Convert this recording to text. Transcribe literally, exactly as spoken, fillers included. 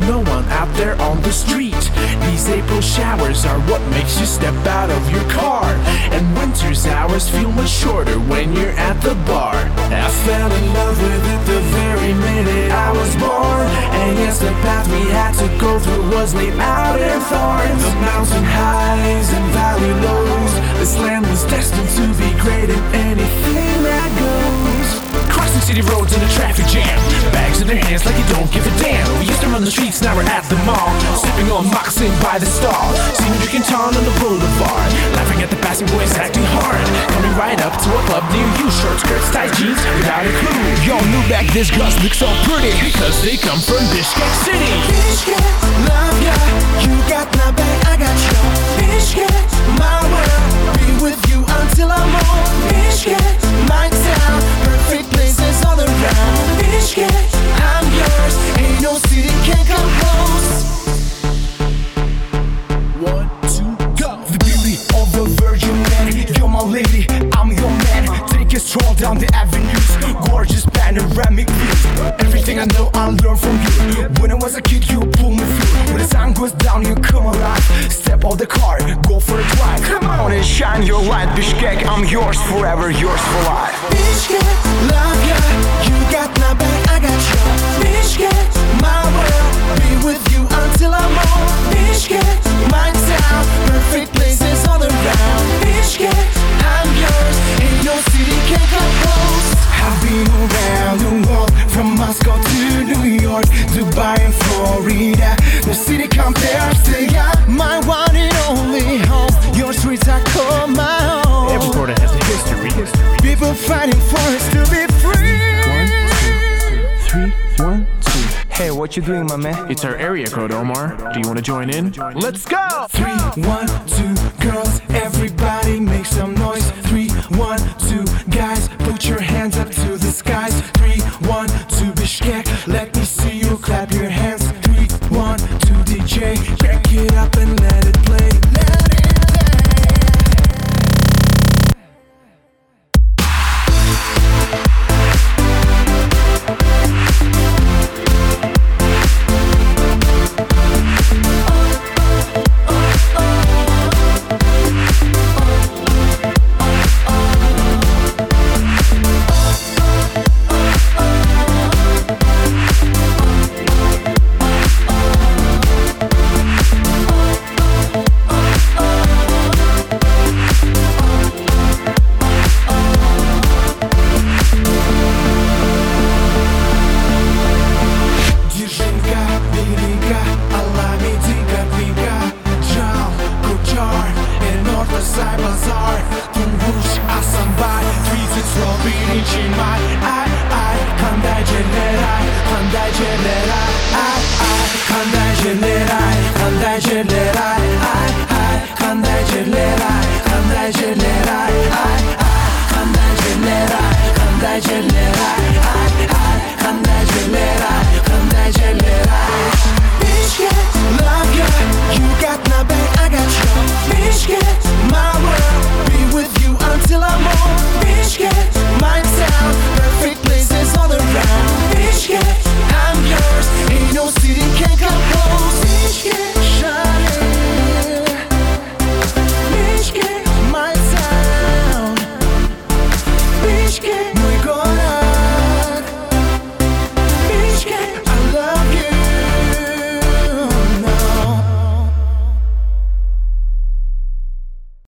no one out there on the street. These April showers are what makes you step out of your car, and winter's hours feel much shorter when you're at the bar. I fell in love with it the very minute I was born, and yes, the path we had to go through was laid out in thorns. The mountain highs and valley lows, this land was destined to be great in anything that goes. Crossing city roads in a traffic jam, bags in their hands like you don't give a damn. We used to run the streets, now we're at the mall, sipping on moccasin by the stall, seeing drinking ton on the boulevard, laughing at the passing boys acting hard, coming right up to a club near you. Short skirts, tight jeans, without a clue. Y'all knew back this girls look so pretty because they come from Bishkek City. Bishkek, love ya, you got my back, I got you. Bishkek, my world, be with you until I'm old. Bishkek, my town, perfect places all around. Bishkek, I'm yours, ain't no city can come close. One, two, go. The beauty of the Virgin land, you're my lady, I'm your man. Take a stroll down the avenues, gorgeous panoramic views. Everything I know I learned from you. When I was a kid you pulled me through. When the sun goes down you come alive. Step out the car, go for a drive. Come on and shine your light. Bishkek, I'm yours forever, yours for life. Bishkek, love ya, you got my back, I got you. Bishkek, my world, be with you until I'm old. Bishkek, my town, perfect places all around. Bishkek, I'm yours, ain't no city can come close. I've been around the world, from Moscow to New York, Dubai and Florida. No city compares to ya, my one and only home. Your streets I call my own. Every corner has a history. People fighting for us to be free. One, two, three, one, two. Hey, what you doing, my man? It's our area code, Omar. Do you want to join in? Let's go! Three, one, two, girls, everybody make some noise. Three, one, two, guys, put your hands up to the skies. Three, one, two, Bishkek, let me see you clap your hands. Three, one, two, D J, crank it up and